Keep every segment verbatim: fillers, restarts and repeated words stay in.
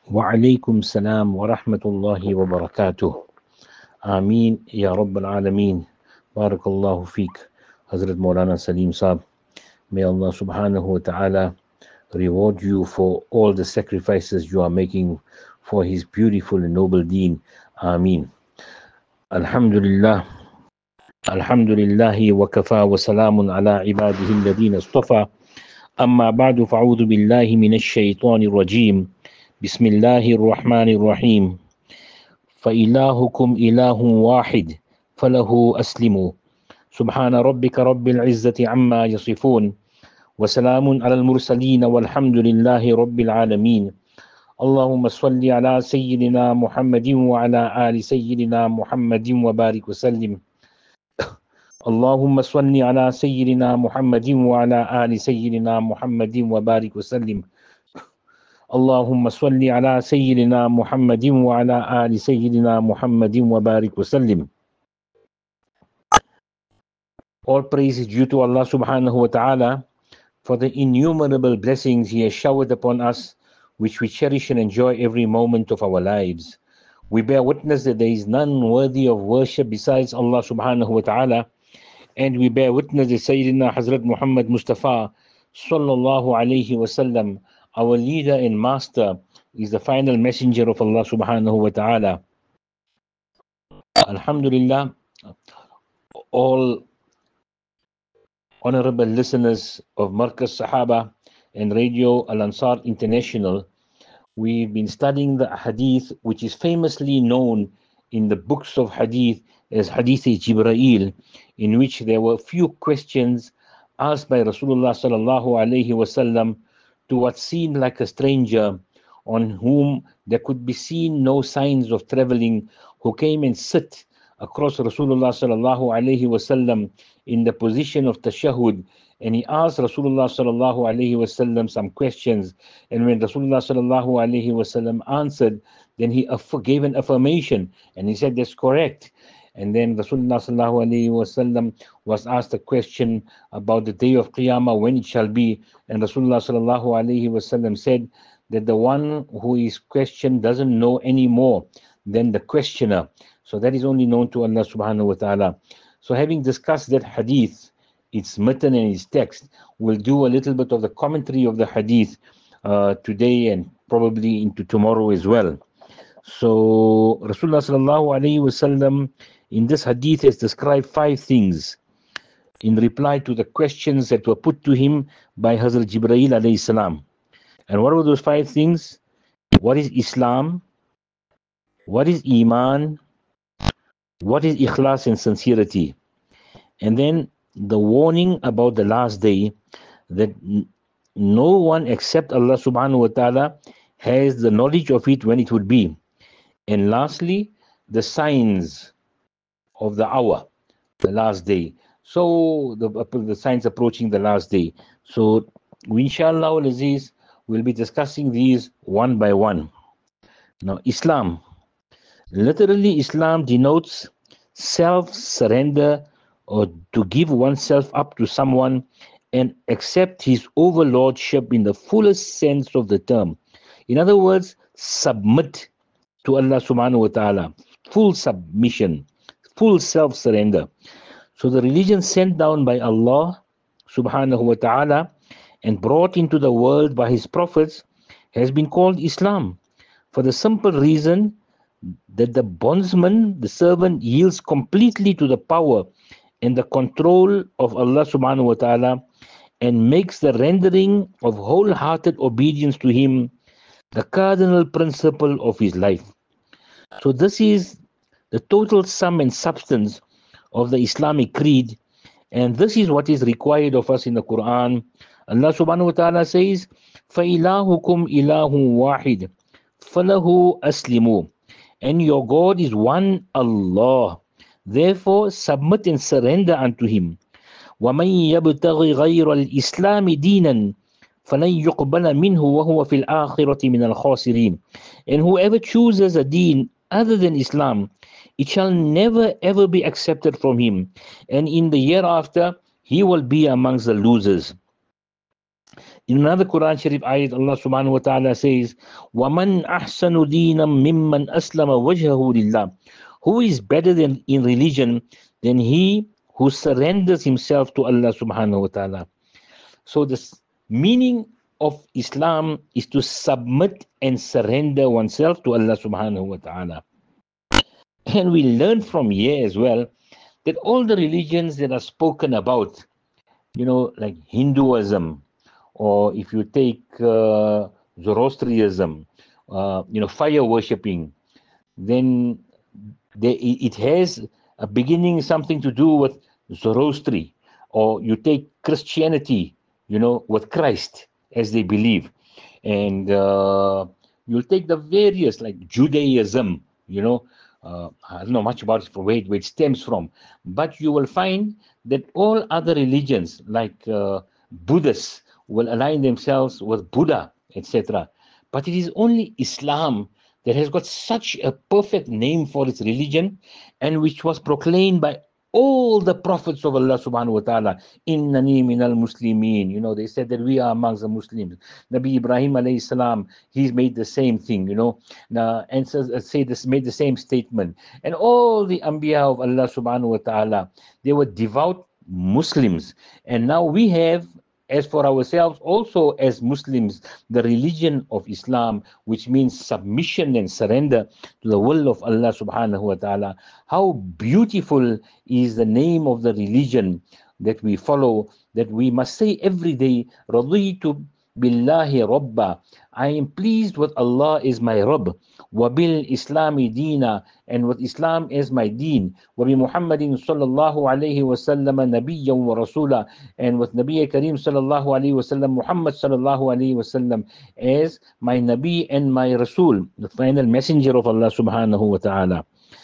وعليكم السلام ورحمة الله وبركاته. Ameen Ya Rabbal Alameen. Barakallahu feek, Hazrat Maulana Salim Saab. May Allah subhanahu wa ta'ala reward you for all the sacrifices you are making for His beautiful and noble deen. Ameen. Alhamdulillah. Alhamdulillahi wa kafa wa salamun ala ibadihi alladhina istafa. Amma ba'du fa'udhu billahi minash shaitanir rajim. Bismillahir rahmanir rahim. فإلهكم إله واحد فله أسلموا سبحان ربك رب العزة عما يصفون وسلام على المرسلين والحمد لله رب العالمين. اللهم صل على سيدنا محمد وعلى آل سيدنا محمد وبارك وسلم. اللهم صل على سيدنا محمد وعلى آل سيدنا محمد وبارك وسلم. اللهم صل على سيدنا محمد وعلى آل سيدنا محمد وبارك وسلم. All praise is due to Allah subhanahu wa ta'ala for the innumerable blessings He has showered upon us, which we cherish and enjoy every moment of our lives. We bear witness that there is none worthy of worship besides Allah subhanahu wa ta'ala, and we bear witness that Sayyidina Hazrat Muhammad Mustafa sallallahu alayhi wa sallam, our leader and master, is the final messenger of Allah subhanahu wa ta'ala. Alhamdulillah, all honorable listeners of Markaz Sahaba and Radio Al-Ansar International, we've been studying the hadith which is famously known in the books of hadith as Hadith Jibreel, in which there were few questions asked by Rasulullah sallallahu alayhi wa sallam to what seemed like a stranger on whom there could be seen no signs of traveling, who came and sit across Rasulullah sallallahu alayhi wasallam in the position of tashahhud, and he asked Rasulullah sallallahu alayhi wasallam some questions, and when Rasulullah sallallahu alayhi wasallam answered, then he aff- gave an affirmation, and he said that's correct. And then Rasulullah sallallahu alayhi wasallam was asked a question about the day of Qiyamah, when it shall be, and Rasulullah sallallahu alayhi wasallam said that the one who is questioned doesn't know any more than the questioner. So that is only known to Allah subhanahu wa ta'ala. So having discussed that hadith, its matan and its text, we'll do a little bit of the commentary of the hadith uh, today and probably into tomorrow as well. So Rasulullah sallallahu alayhi wasallam in this hadith has described five things in reply to the questions that were put to him by Hazrat Jibreel alayhi salam. And what were those five things? What is Islam? What is Iman? What is Ikhlas and sincerity? And then the warning about the last day, that no one except Allah subhanahu wa ta'ala has the knowledge of it when it would be. And lastly, the signs of the hour, the last day. So the, the signs approaching the last day. So we, inshallah al-Aziz, will be discussing these one by one. Now, Islam. Literally, Islam denotes self-surrender, or to give oneself up to someone and accept his overlordship in the fullest sense of the term. In other words, submit to Allah subhanahu wa ta'ala. Full submission, full self-surrender. So the religion sent down by Allah subhanahu wa ta'ala and brought into the world by his prophets has been called Islam, for the simple reason that the bondsman, the servant, yields completely to the power and the control of Allah subhanahu wa ta'ala and makes the rendering of wholehearted obedience to him the cardinal principle of his life. So this is the total sum and substance of the Islamic creed, and this is what is required of us in the Quran. Allah subhanahu wa ta'ala says, فَإِلَهُكُمْ إِلَهٌ وَاحِدٌ فَلَهُ أَسْلِمُوا. And your God is one Allah. Therefore, submit and surrender unto Him. وَمَنْ يَبْتَغِ غَيْرَ الْإِسْلَامِ دِينًا فَلَنْ يُقْبَلَ مِنْهُ وَهُوَ فِي الْآخِرَةِ مِنَ الْخَاسِرِينَ. And whoever chooses a deen other than Islam, it shall never ever be accepted from him, and in the year after, he will be amongst the losers. In another Quran Sharif ayat, Allah subhanahu wa ta'ala says, وَمَنْ أَحْسَنُ دِينًا مِمَّنْ أَسْلَمَ وَجْهَهُ لِلَّهِ. Who is better than in religion than he who surrenders himself to Allah subhanahu wa ta'ala? So the meaning of Islam is to submit and surrender oneself to Allah subhanahu wa ta'ala. And we learn from here as well that all the religions that are spoken about, you know, like Hinduism, or if you take uh, Zoroastrianism, uh, you know, fire worshipping, then they, it has a beginning something to do with Zoroastry. Or you take Christianity, you know, with Christ as they believe. And uh, you'll take the various, like Judaism, you know, uh, I don't know much about it, where it, where it stems from. But you will find that all other religions, like uh, Buddhists, will align themselves with Buddha, et cetera. But it is only Islam that has got such a perfect name for its religion, and which was proclaimed by all the prophets of Allah subhanahu wa ta'ala. Innani minal muslimin. You know, they said that we are amongst the Muslims. Nabi Ibrahim alayhi salam, he's made the same thing, you know, uh, and says, uh, say this, made the same statement. And all the Anbiya of Allah subhanahu wa ta'ala, they were devout Muslims. And now we have, as for ourselves, also as Muslims, the religion of Islam, which means submission and surrender to the will of Allah subhanahu wa ta'ala. How beautiful is the name of the religion that we follow, that we must say every day, Raditu billahi rabba. I am pleased with Allah is my Rabb. Wabil Islami Deena, and with Islam as my deen. Wabi Muhammadin sallallahu alayhi wa sallam nabiyyan wa rasula, and with Nabi Kareem sallallahu alayhi wa sallam, Muhammad sallallahu alayhi wa sallam as my Nabi and my Rasul, the final messenger of Allah subhanahu wa ta'ala.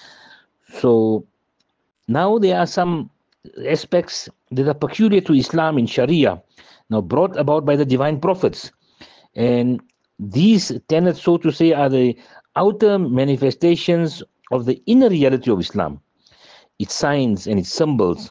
So now there are some aspects that are peculiar to Islam in Sharia, now brought about by the divine prophets. And these tenets, so to say, are the outer manifestations of the inner reality of Islam, its signs and its symbols,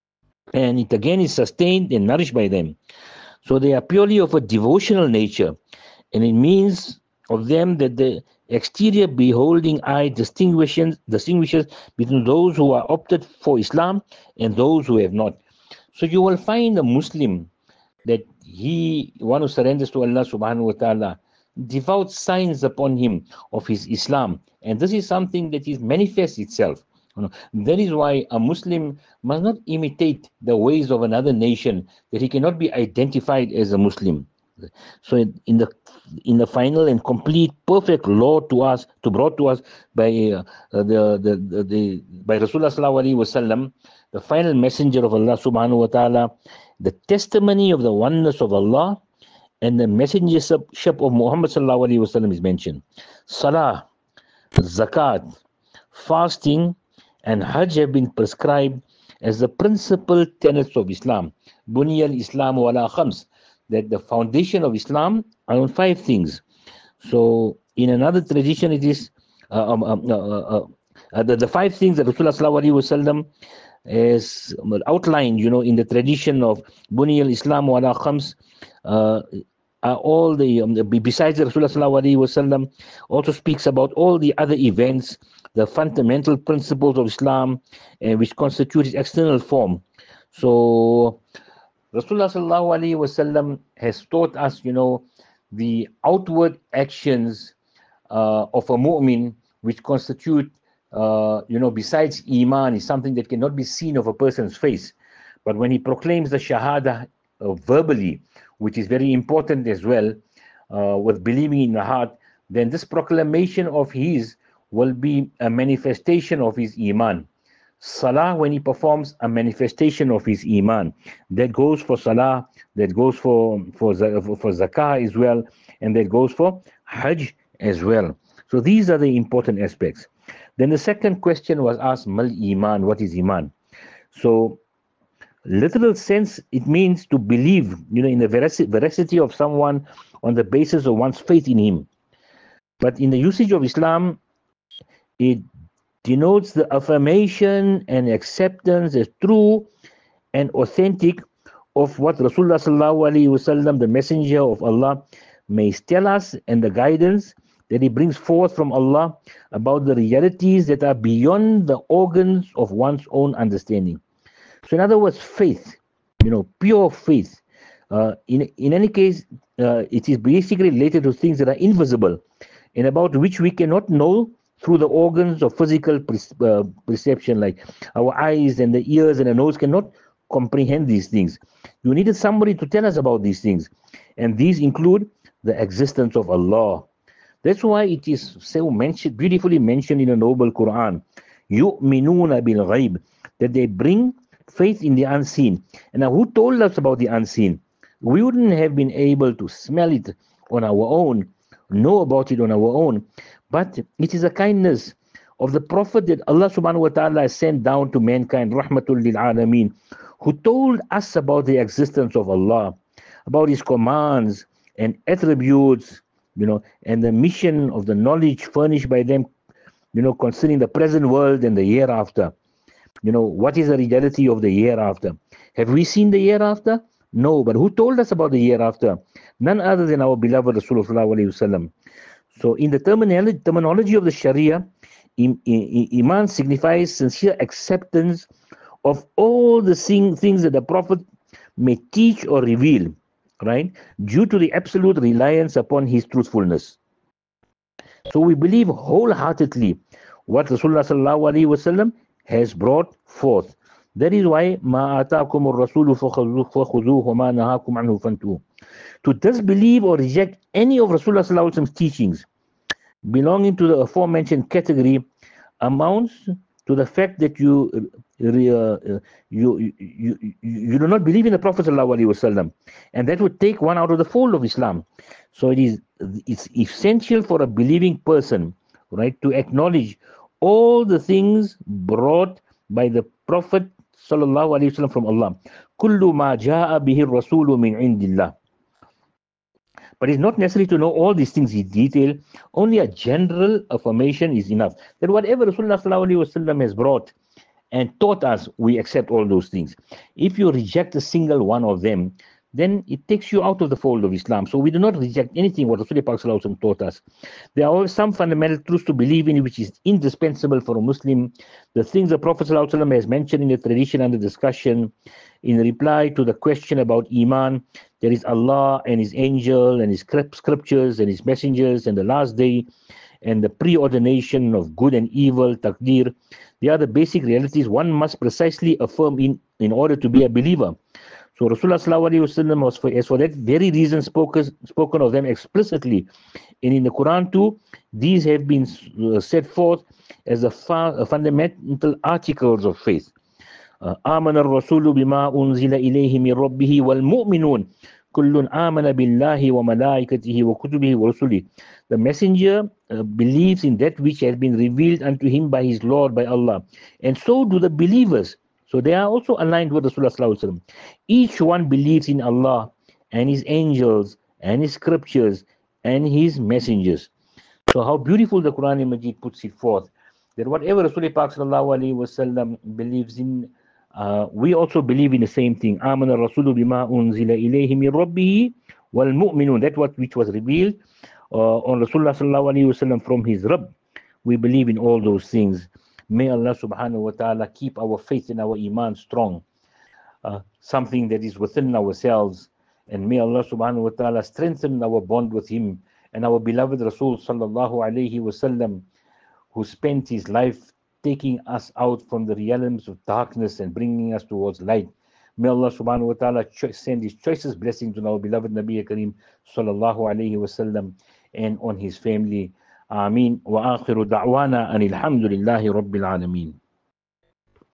and it again is sustained and nourished by them. So they are purely of a devotional nature, and it means of them that the exterior beholding eye distinguishes distinguishes between those who are opted for Islam and those who have not. So you will find a Muslim that he, one who surrenders to Allah subhanahu wa ta'ala, devout signs upon him of his Islam, and this is something that is manifests itself. You know, that is why a Muslim must not imitate the ways of another nation, that he cannot be identified as a Muslim. So in the in the final and complete perfect law to us, to brought to us by uh, the, the, the the by Rasulullah sallallahu alaihi wasallam, the final messenger of Allah subhanahu wa ta'ala, the testimony of the oneness of Allah and the messengership of Muhammad sallallahu alaihi wasallam is mentioned. Salah, zakat, fasting, and Hajj have been prescribed as the principal tenets of Islam. Bunya al-Islam wala khams, that the foundation of Islam are on five things. So in another tradition, it is uh, um, uh, uh, uh, the, the five things that Rasulullah sallallahu alaihi wasallam has outlined, you know, in the tradition of Bunya al-Islam wala khams, uh, are all the, um, besides the Rasulullah sallallahu alaihi wasallam, also speaks about all the other events, the fundamental principles of Islam, uh, which constitute its external form. So Rasulullah sallallahu alaihi wasallam has taught us, you know, the outward actions uh, of a mu'min, which constitute, uh, you know, besides iman, is something that cannot be seen of a person's face. But when he proclaims the shahada uh, verbally, which is very important as well, uh, with believing in the heart, then this proclamation of his will be a manifestation of his iman. Salah, when he performs, a manifestation of his iman. That goes for salah, that goes for for, for zakah as well, and that goes for hajj as well. So these are the important aspects. Then the second question was asked, mal iman, what is iman? So literal sense, it means to believe, you know, in the veracity of someone on the basis of one's faith in him. But in the usage of Islam, it denotes the affirmation and acceptance as true and authentic of what Rasulullah sallallahu alaihi wasallam, the messenger of Allah, may tell us, and the guidance that he brings forth from Allah about the realities that are beyond the organs of one's own understanding. So in other words, faith, you know, pure faith. Uh, in, in any case, uh, it is basically related to things that are invisible and about which we cannot know through the organs of physical pre- uh, perception, like our eyes and the ears and the nose cannot comprehend these things. You needed somebody to tell us about these things. And these include the existence of Allah. That's why it is so mentioned, beautifully mentioned in the noble Quran. يُؤْمِنُونَ بِالْغَيْبِ, that they bring faith in the unseen. And now, who told us about the unseen? We wouldn't have been able to smell it on our own, know about it on our own. But it is a kindness of the Prophet that Allah subhanahu wa ta'ala has sent down to mankind, Rahmatul lil Alameen, who told us about the existence of Allah, about His commands and attributes, you know, and the mission of the knowledge furnished by them, you know, concerning the present world and the hereafter. You know, what is the reality of the hereafter? Have we seen the hereafter? No, but who told us about the hereafter? None other than our beloved Rasulullah. So in the terminology, terminology of the Sharia, im, im, Iman signifies sincere acceptance of all the things that the Prophet may teach or reveal, right? Due to the absolute reliance upon his truthfulness. So we believe wholeheartedly what Rasulullah sallallahu alaihi wasallam has brought forth. That is why ma ataakum ar-rasulu fakhuzuhu wa ma nahakum anhu fantuhu. To disbelieve or reject any of Rasulullah sallallahu alaihi wasallam's teachings belonging to the aforementioned category amounts to the fact that you uh, you, you you you do not believe in the Prophet sallallahu alaihi wasallam, and that would take one out of the fold of Islam. So it is it's essential for a believing person, right, to acknowledge all the things brought by the Prophet sallallahu alaihi wasallam from Allah. Kullu ma jaa bihi ar-rasulu min indillah. But it's not necessary to know all these things in detail. Only a general affirmation is enough. That whatever Rasulullah sallallahu alaihi wasallam has brought and taught us, we accept all those things. If you reject a single one of them, then it takes you out of the fold of Islam. So we do not reject anything what Rasulullah sallallahu alaihi wasallam taught us. There are some fundamental truths to believe in which is indispensable for a Muslim. The things the Prophet sallallahu alaihi wasallam has mentioned in the tradition under discussion, in reply to the question about Iman, there is Allah and His angel and His scriptures and His messengers and the last day and the preordination of good and evil, taqdeer. They are the basic realities one must precisely affirm in, in order to be a believer. So Rasulullah sallallahu alaihi wasallam was for, as for that very reason spoken, spoken of them explicitly. And in the Quran too, these have been uh, set forth as the fa- uh, fundamental articles of faith. آمن الرسول بما أنزل إليه من ربه والمؤمنون كل آمن بالله وملائكته وكتبه ورسله. The messenger uh, believes in that which has been revealed unto him by his Lord, by Allah, and so do the believers. So they are also aligned with Rasulullah sallallahu alaihi wasallam. Each one believes in Allah and His angels and His scriptures and His messengers. So how beautiful the Quran Majid puts it forth, that whatever Rasulullah sallallahu alaihi wasallam believes in, uh, we also believe in the same thing. آمن الرسول بما أنزل إليه من ربه والمؤمنون. That what which was revealed uh, on Rasulullah sallallahu alaihi wasallam from his Rabb. We believe in all those things. May Allah subhanahu wa ta'ala keep our faith and our iman strong, uh, something that is within ourselves, and may Allah subhanahu wa ta'ala strengthen our bond with Him and our beloved Rasul sallallahu alayhi wasallam, who spent his life taking us out from the realms of darkness and bringing us towards light. May Allah subhanahu wa ta'ala send His choicest blessings on our beloved Nabi Kareem sallallahu alayhi wasallam and on his family. آمين وآخر دعوانا أن الحمد لله رب العالمين.